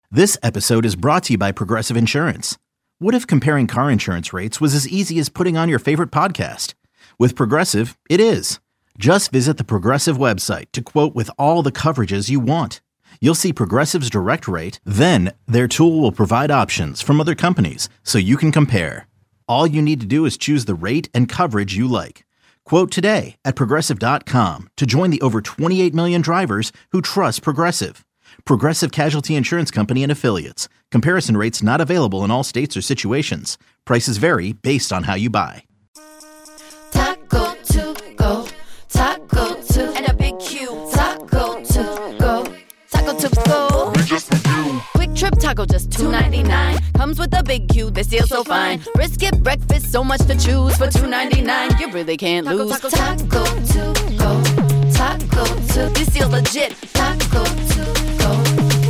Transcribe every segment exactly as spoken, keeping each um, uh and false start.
This episode is brought to you by Progressive Insurance. What if comparing car insurance rates was as easy as putting on your favorite podcast? With Progressive, it is. Just visit the Progressive website to quote with all the coverages you want. You'll see Progressive's direct rate, then their tool will provide options from other companies so you can compare. All you need to do is choose the rate and coverage you like. Quote today at progressive dot com to join the over twenty-eight million drivers who trust Progressive. Progressive Casualty Insurance Company and Affiliates. Comparison rates not available in all states or situations. Prices vary based on how you buy. Taco to go, taco to, and a big Q. Taco to go, taco to go. We just review. Quick Trip Taco just two ninety-nine. Comes with a big Q, they steal so fine. Brisket breakfast, so much to choose for two ninety-nine. You really can't Taco, lose. taco, Taco to go, taco to. This deal's legit. Taco to go,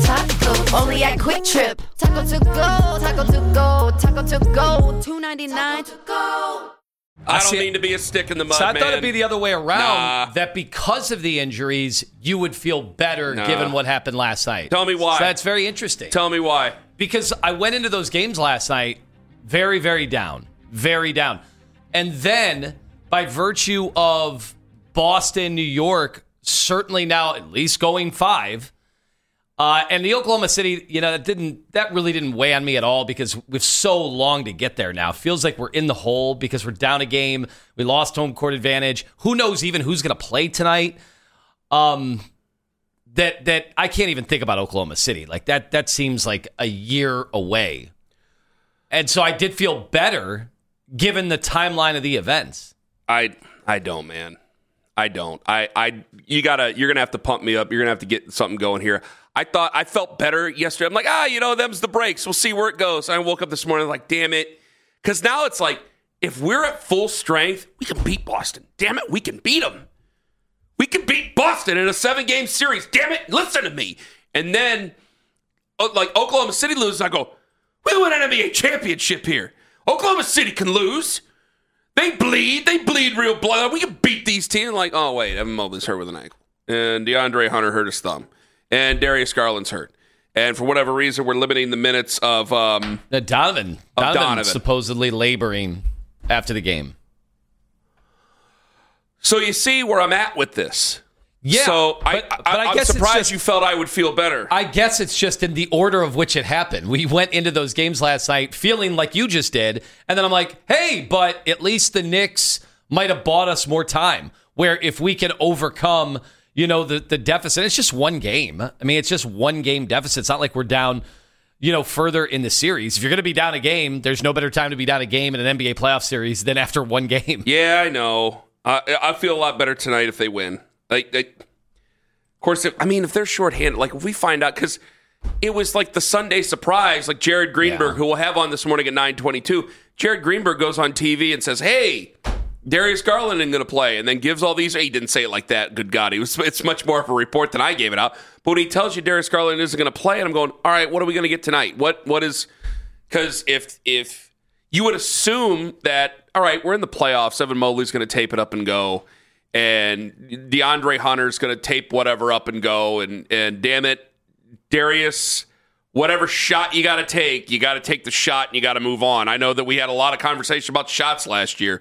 taco. Only at Quick Trip. Taco to go, taco to go, taco to go. two ninety-nine to go. I don't mean to be a stick in the mud, so I man. thought it'd be the other way around, Nah. that because of the injuries, you would feel better Nah. given what happened last night. Tell me why. So that's very interesting. Tell me why. Because I went into those games last night very, very down. Very down. And then, by virtue of Boston, New York, certainly now at least going five, Uh, and the Oklahoma City, you know, that didn't that really didn't weigh on me at all because we've so long to get there now. Feels like we're in the hole because we're down a game. We lost home court advantage. Who knows even who's going to play tonight? Um, that that I can't even think about Oklahoma City. Like that that seems like a year away. And so I did feel better given the timeline of the events. I I don't, man. I don't. I I you gotta. You're gonna have to pump me up. You're gonna have to get something going here. I thought I felt better yesterday. I'm like, ah, you know, them's the breaks. We'll see where it goes. I woke up this morning like, damn it, because now it's like if we're at full strength, we can beat Boston. Damn it, we can beat them. We can beat Boston in a seven-game series. Damn it, listen to me. And then, like Oklahoma City loses, I go, we win an N B A championship here. Oklahoma City can lose. They bleed. They bleed real blood. We can beat these teams. Like, oh, wait, Evan Mobley's hurt with an ankle. And DeAndre Hunter hurt his thumb. And Darius Garland's hurt. And for whatever reason, we're limiting the minutes of, um, Now, Donovan. of Donovan, Donovan. supposedly laboring after the game. So you see where I'm at with this. Yeah, So but- I, but I, I I'm guess it's surprised just- you felt I would feel better. I guess it's just in the order of which it happened. We went into those games last night feeling like you just did, and then I'm like, hey, but at least the Knicks might have bought us more time, where if we can overcome, you know, the, the deficit, it's just one game. I mean, it's just one game deficit. It's not like we're down, you know, further in the series. If you're going to be down a game, there's no better time to be down a game in an N B A playoff series than after one game. Yeah, I know. I I feel a lot better tonight if they win. Like, they, of course, if, I mean, if they're shorthanded, like if we find out, because it was like the Sunday surprise, like Jared Greenberg, Yeah. who we'll have on this morning at nine twenty-two. Jared Greenberg goes on T V and says, hey, Darius Garland isn't going to play, and then gives all these. He didn't say it like that. Good God, he was. It's much more of a report than I gave it out. But when he tells you Darius Garland isn't going to play, and I'm going, all right, what are we going to get tonight? What what is? Because if if you would assume that, all right, we're in the playoffs, Evan Mobley's going to tape it up and go, and DeAndre Hunter's going to tape whatever up and go, and and damn it, Darius, whatever shot you got to take, you got to take the shot, and you got to move on. I know that we had a lot of conversation about shots last year.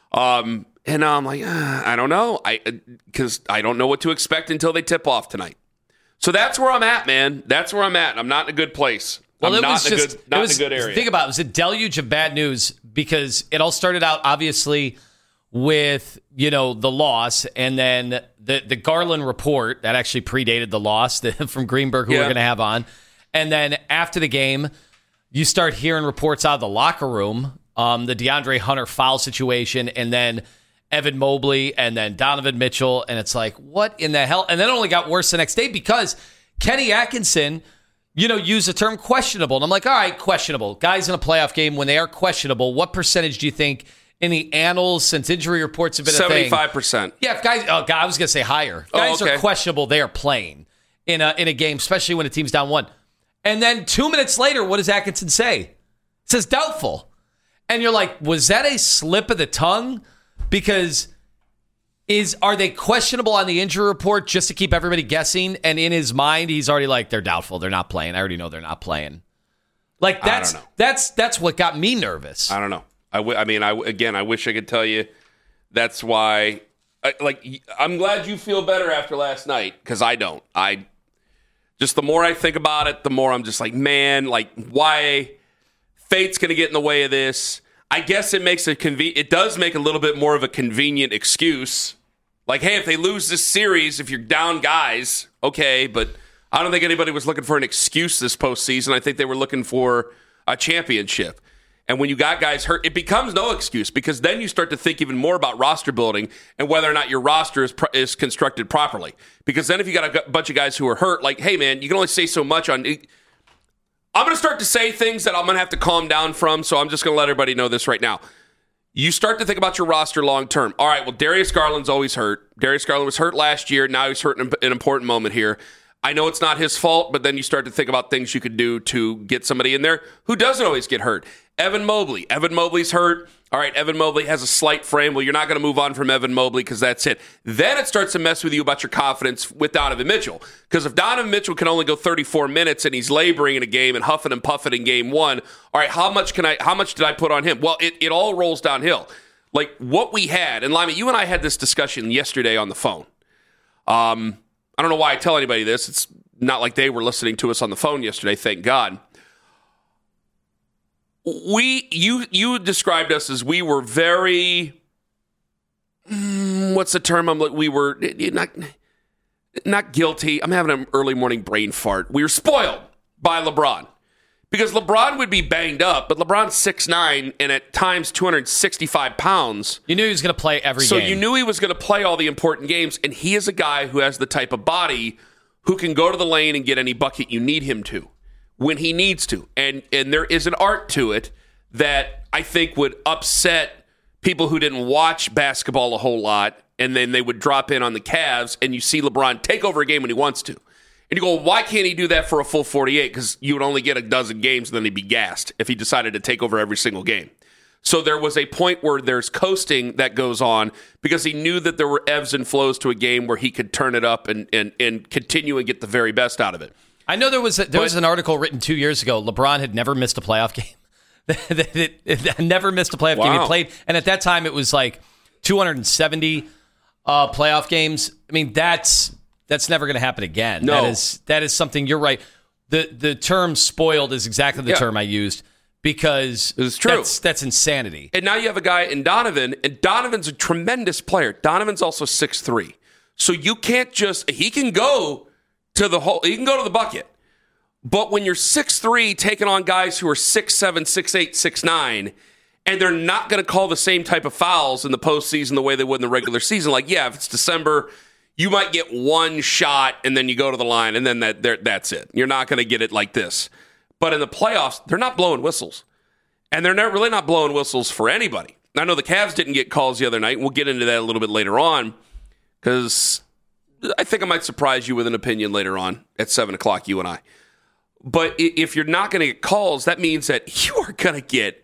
Um, and now I'm like, uh, I don't know. I, because I don't know what to expect until they tip off tonight. So that's where I'm at, man. That's where I'm at. I'm not in a good place. Well, I'm it not was in a just, good, not it was, in a good area. Think about it. It was a deluge of bad news because it all started out, obviously, with, you know, the loss and then the, the Garland report that actually predated the loss from Greenberg, who Yeah. we're going to have on. And then after the game, you start hearing reports out of the locker room, um, the DeAndre Hunter foul situation, and then Evan Mobley, and then Donovan Mitchell. And it's like, what in the hell? And then it only got worse the next day because Kenny Atkinson, you know, used the term questionable. And I'm like, all right, questionable. Guys in a playoff game, when they are questionable, what percentage do you think in the annals, since injury reports have been a thing? seventy-five percent. Yeah, if guys, oh, God, I was going to say higher. Oh, Guys okay. are questionable. They are playing in a, in a game, especially when a team's down one. And then two minutes later, what does Atkinson say? It says doubtful. And you're like, was that a slip of the tongue? Because Is are they questionable on the injury report just to keep everybody guessing? And in his mind, he's already like, they're doubtful. They're not playing. I already know they're not playing. Like that's I don't know. that's that's what got me nervous. I don't know. I, w- I mean, I again, I wish I could tell you. That's why. I, like, I'm glad you feel better after last night because I don't. I just the more I think about it, the more I'm just like, man, like why fate's going to get in the way of this. I guess it makes a conven- It does make a little bit more of a convenient excuse. Like, hey, if they lose this series, if you're down guys, okay, but I don't think anybody was looking for an excuse this postseason. I think they were looking for a championship. And when you got guys hurt, it becomes no excuse because then you start to think even more about roster building and whether or not your roster is, pro- is constructed properly. Because then if you got a g- bunch of guys who are hurt, like, hey, man, you can only say so much on... I'm going to start to say things that I'm going to have to calm down from, so I'm just going to let everybody know this right now. You start to think about your roster long term. All right, well, Darius Garland's always hurt. Darius Garland was hurt last year. Now he's hurt in an important moment here. I know it's not his fault, but then you start to think about things you could do to get somebody in there who doesn't always get hurt. Evan Mobley. Evan Mobley's hurt. All right, Evan Mobley has a slight frame. Well, you're not going to move on from Evan Mobley because that's it. Then it starts to mess with you about your confidence with Donovan Mitchell. Because if Donovan Mitchell can only go thirty-four minutes and he's laboring in a game and huffing and puffing in game one, all right, how much can I? How much did I put on him? Well, it, it all rolls downhill. Like what we had, and Lyman, you and I had this discussion yesterday on the phone. Um, I don't know why I tell anybody this. It's not like they were listening to us on the phone yesterday, thank God. We, you, you described us as we were very, mm, what's the term? I'm like, we were not, not guilty. I'm having an early morning brain fart. We were spoiled by LeBron because LeBron would be banged up, but LeBron's six nine and at times two hundred sixty-five pounds. You knew he was going to play every so game. So you knew he was going to play all the important games, and he is a guy who has the type of body who can go to the lane and get any bucket you need him to when he needs to. And and there is an art to it that I think would upset people who didn't watch basketball a whole lot, and then they would drop in on the Cavs, and you see LeBron take over a game when he wants to. And you go, why can't he do that for a full forty-eight? Because you would only get a dozen games, and then he'd be gassed if he decided to take over every single game. So there was a point where there's coasting that goes on because he knew that there were ebbs and flows to a game where he could turn it up and and, and continue and get the very best out of it. I know there was a, there but, was an article written two years ago. LeBron had never missed a playoff game. never missed a playoff wow. game. He played, and at that time it was like two hundred seventy uh, playoff games. I mean, that's that's never going to happen again. No. That is that is something. You're right. The the term "spoiled" is exactly the yeah. term I used. Because it's true. That's, that's insanity. And now you have a guy in Donovan, and Donovan's a tremendous player. Donovan's also six three. So you can't just, he can go to the hole, he can go to the bucket. But when you're six three taking on guys who are six seven, six eight, six nine, and they're not going to call the same type of fouls in the postseason the way they would in the regular season. Like, yeah, if it's December, you might get one shot, and then you go to the line, and then that that's it. You're not going to get it like this. But in the playoffs, they're not blowing whistles. And they're not, really not blowing whistles for anybody. I know the Cavs didn't get calls the other night. We'll get into that a little bit later on because I think I might surprise you with an opinion later on at seven o'clock, you and I. But if you're not going to get calls, that means that you are going to get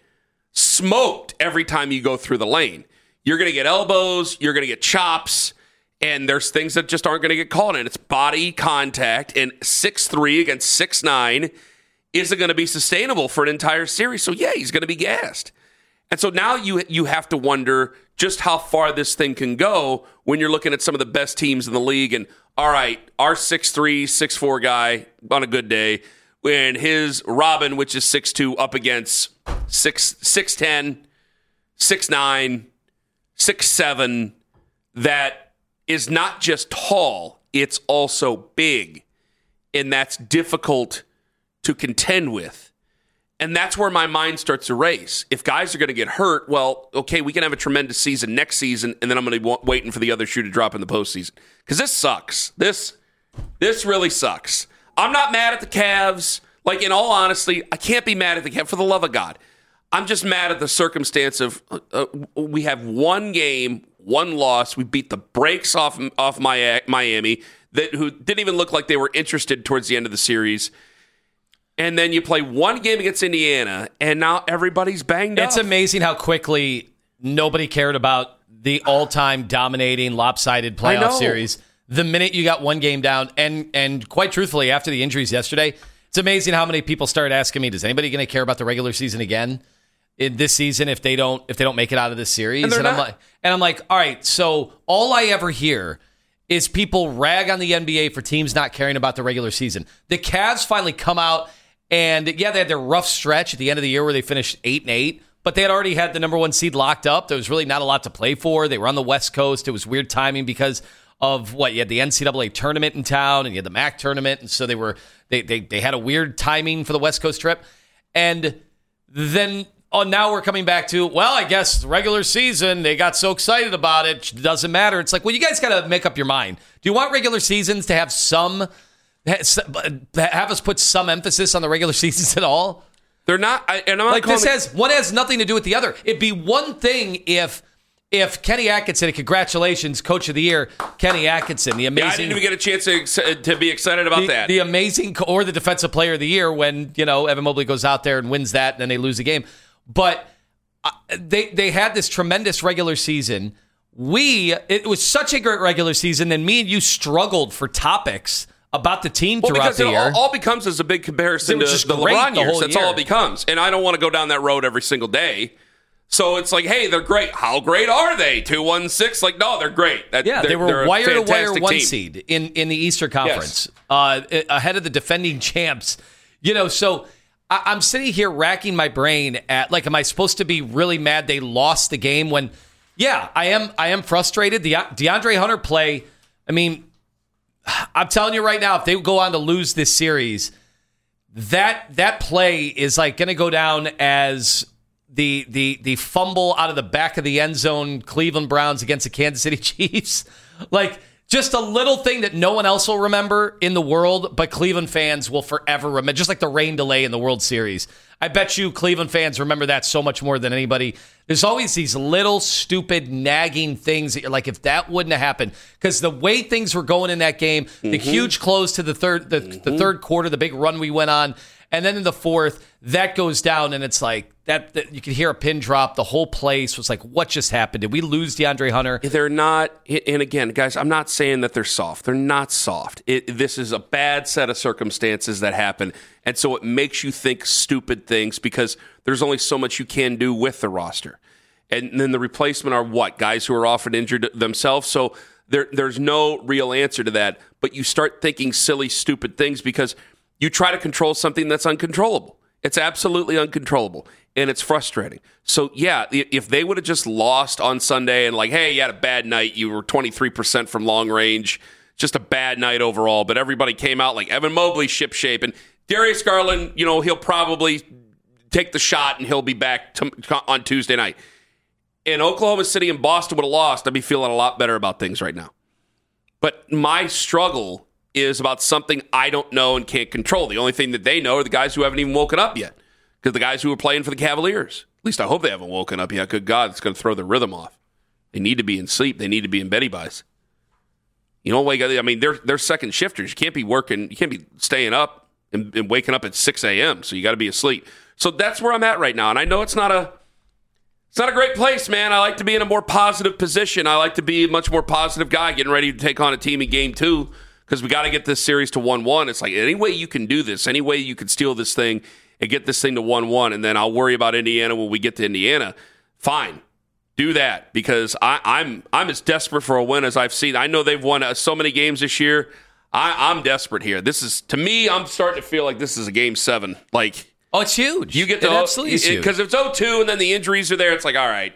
smoked every time you go through the lane. You're going to get elbows. You're going to get chops. And there's things that just aren't going to get called. And it's body contact. And six three against six nine isn't going to be sustainable for an entire series. So, yeah, he's going to be gassed. And so now you you have to wonder just how far this thing can go when you're looking at some of the best teams in the league. And, all right, our six three, six four guy on a good day, when his Robin, which is six two, up against six ten, six nine, six seven, that is not just tall, it's also big. And that's difficult to contend with. And that's where my mind starts to race. If guys are going to get hurt, well, okay, we can have a tremendous season next season, and then I'm going to be waiting for the other shoe to drop in the postseason. Because this sucks. This this really sucks. I'm not mad at the Cavs. Like, in all honesty, I can't be mad at the Cavs, for the love of God. I'm just mad at the circumstance of uh, we have one game, one loss. We beat the brakes off, off Miami, that who didn't even look like they were interested towards the end of the series. And then you play one game against Indiana, and now everybody's banged up. It's amazing how quickly nobody cared about the all-time dominating, lopsided playoff series the minute you got one game down. And and quite truthfully, after the injuries yesterday, it's amazing how many people started asking me, "Does anybody going to care about the regular season again in this season if they don't if they don't make it out of this series?" And, and not. I'm like, and I'm like, all right. So all I ever hear is people rag on the N B A for teams not caring about the regular season. The Cavs finally come out, and yeah, they had their rough stretch at the end of the year where they finished eight and eight. But they had already had the number one seed locked up. There was really not a lot to play for. They were on the West Coast. It was weird timing because of what you had the N C double A tournament in town and you had the M A C tournament, and so they were they they they had a weird timing for the West Coast trip. And then oh, now we're coming back to, well, I guess the regular season, they got so excited about it, it doesn't matter. It's like, well, you guys got to make up your mind. Do you want regular seasons to have some have us put some emphasis on the regular seasons at all? They're not, I, and I'm not like this it, has one has nothing to do with the other. It'd be one thing if if Kenny Atkinson, congratulations, Coach of the Year, Kenny Atkinson, the amazing. Yeah, I didn't even get a chance to, to be excited about the, that. The amazing, or the Defensive Player of the Year when you know Evan Mobley goes out there and wins that, and then they lose the game. But uh, they they had this tremendous regular season. We it was such a great regular season, and me and you struggled for topics about the team well, throughout the it year. All, all becomes is a big comparison to the great LeBron the years. That's year. all it becomes. And I don't want to go down that road every single day. So it's like, hey, they're great. How great are they? two one six Like, no, they're great. That, yeah, they're, they were wire to wire one team. seed in, in the Eastern Conference, Yes. uh, ahead of the defending champs. You know, so I, I'm sitting here racking my brain at, like, am I supposed to be really mad they lost the game when, yeah, I am I am frustrated. The DeAndre Hunter play, I mean, I'm telling you right now, if they go on to lose this series, that that play is like going to go down as the the the fumble out of the back of the end zone, Cleveland Browns against the Kansas City Chiefs. Like, just a little thing that no one else will remember in the world, but Cleveland fans will forever remember. Just like the rain delay in the World Series. I bet you Cleveland fans remember that so much more than anybody. There's always these little stupid nagging things that you're like, if that wouldn't have happened, because the way things were going in that game, mm-hmm. the huge close to the third, the, mm-hmm. the third quarter, the big run we went on, and then in the fourth, that goes down, and it's like that. that you could hear a pin drop. The whole place was like, "What just happened? Did we lose DeAndre Hunter?" They're not. And again, guys, I'm not saying that they're soft. They're not soft. It, this is a bad set of circumstances that happen, and so it makes you think stupid things because there's only so much you can do with the roster, and then the replacement are what guys who are often injured themselves. So there, there's no real answer to that. But you start thinking silly, stupid things because you try to control something that's uncontrollable. It's absolutely uncontrollable, and it's frustrating. So, yeah, if they would have just lost on Sunday and like, hey, you had a bad night, you were twenty-three percent from long range, just a bad night overall, but everybody came out like Evan Mobley ship-shape, and Darius Garland, you know, he'll probably take the shot and he'll be back to, on Tuesday night. And Oklahoma City and Boston would have lost, I'd be feeling a lot better about things right now. But my struggle is about something I don't know and can't control. The only thing that they know are the guys who haven't even woken up yet. Because the guys who are playing for the Cavaliers, at least I hope they haven't woken up yet. Good God, it's going to throw the rhythm off. They need to be in sleep. They need to be in Betty Buys. You don't wake up. I mean, they're they're second shifters. You can't be working. You can't be staying up and, and waking up at six a.m. So you got to be asleep. So that's where I'm at right now. And I know it's not a it's not a great place, man. I like to be in a more positive position. I like to be a much more positive guy getting ready to take on a team in game two. Because we got to get this series to one one. It's like, any way you can do this, any way you can steal this thing and get this thing to one one, and then I'll worry about Indiana when we get to Indiana, fine. Do that, because I, I'm I'm as desperate for a win as I've seen. I know they've won so many games this year. I, I'm desperate here. This is, to me, I'm starting to feel like this is a game seven. Like, oh, it's huge. You get to, it absolutely is huge. Because if it's oh two and then the injuries are there, it's like, all right,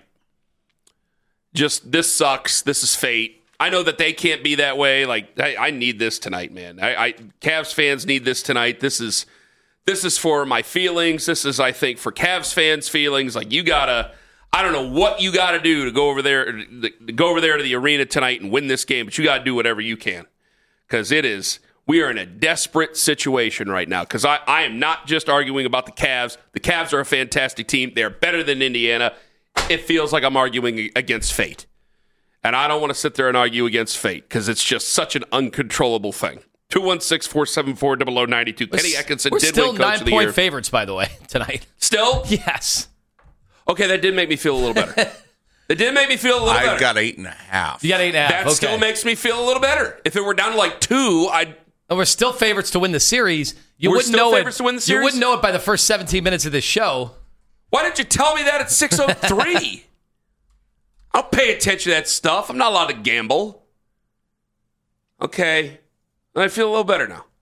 just this sucks. This is fate. I know that they can't be that way. Like, I, I need this tonight, man. I, I Cavs fans need this tonight. This is this is for my feelings. This is, I think, for Cavs fans' feelings. Like, you gotta, I don't know what you gotta do to go over there, to go over there to the arena tonight and win this game, but you gotta do whatever you can, because it is. We are in a desperate situation right now. Because I, I am not just arguing about the Cavs. The Cavs are a fantastic team. They're better than Indiana. It feels like I'm arguing against fate. And I don't want to sit there and argue against fate because it's just such an uncontrollable thing. two one six, four seven four, zero zero nine two. Kenny Atkinson We're did still win Coach nine of the point Year. favorites, by the way, tonight. Still? Yes. Okay, that did make me feel a little better. It did make me feel a little I've better. got eight and a half. You got eight and a half. That okay. still makes me feel a little better. If it were down to like two, I'd. And we're still favorites to win the series. You We're wouldn't still know favorites it. to win the You series? wouldn't know it by the first seventeen minutes of this show. Why didn't you tell me that at six oh three? I'll pay attention to that stuff. I'm not allowed to gamble. Okay. I feel a little better now.